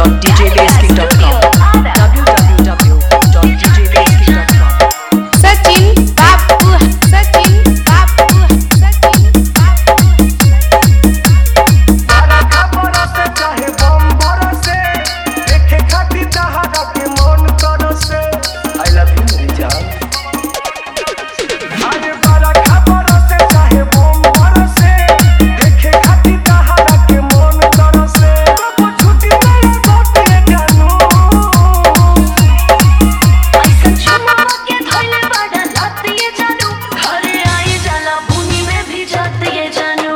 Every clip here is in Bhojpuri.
www.djbasking.com. Sachin Babu, Sachin Babu, Sachin Babu. सारा खबर से चाहे बम बरसे देखे खातिर तहरा के मन तरसे आई लव यू मेरी जान अरे सारा खबर से चाहे बम बरसे देखे खातिर तहरा के मन तरसे कब छुट्टी नहीं सोते जानू ऐसन चुमा के धइले बड़ा लाते ये जानू घरे आई जाला भूमि में भी जाते ये जानू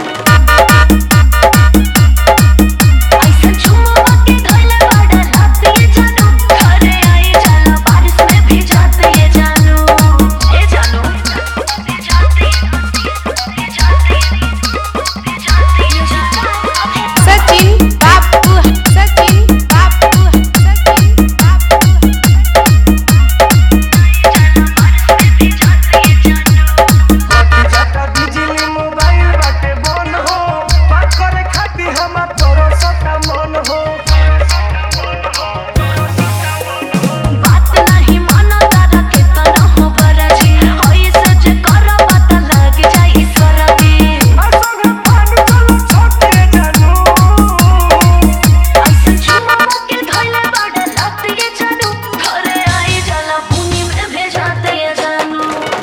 ऐसन चुमा के धइले बड़ा लाते ये जानू घरे आई जाला बारिश में भी जाते ये जानू ये जानू भी जाते ये जाते ये जानू Sachin Babu, Sachin Babu, Sachin Babu. जाता बिजली मोबाइल बाटे बन हो बात करे खातिर हमर तोरो सता मन हो बात नहीं मानो तारा के तना हो बरजी होई सज कर पता लग जाई सरगी असंग पान चलो छोटे जानू ऐसन चुमा के धइले बड़ा लाते ये जानू घरे आई जाला भूमि में भेजाते ये जानू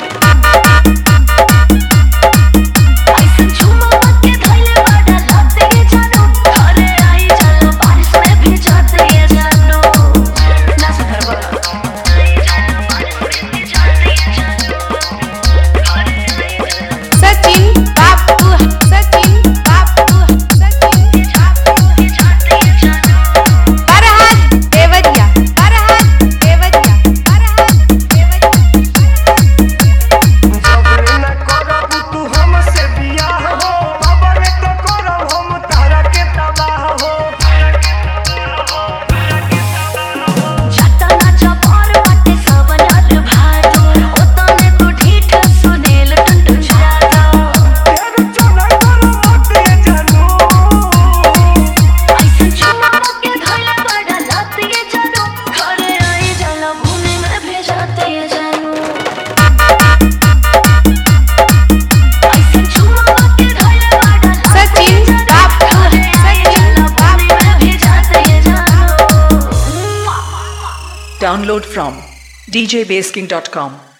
ऐसन चुमा के धइले बड़ा लाते ये जानू घरे आई जाला बारिश में भी जाते ये जानू ना सधर बड़ा आई जाला बारिश में भी जाते ये जानू घरे आई जाला Sachin Babu, Sachin Babu, Sachin Babu. जाते ये जानू Farhad Devaria, Farhad Devaria, Farhad Devaria. जबरे न करब तू हमसे बियाह हो खबरे तो करब हम तारा के तबाह हो जाता ना जबर बाटे सबनर भादो ओतने तू ढीठ सुनेल टुन जादो तेरे चना करो मत ये जानू ऐसन चुमा के धइले बड़ा लाते ये जानू घरे आई जाला भूमि में भेजाते ये जानू ऐसन चुमा के धइले बड़ा लाते ये Sachin जानू Babu, घरे आई Sachin जाला भूमि Babu. में भेजाते ये जानू Download from djbasking.com.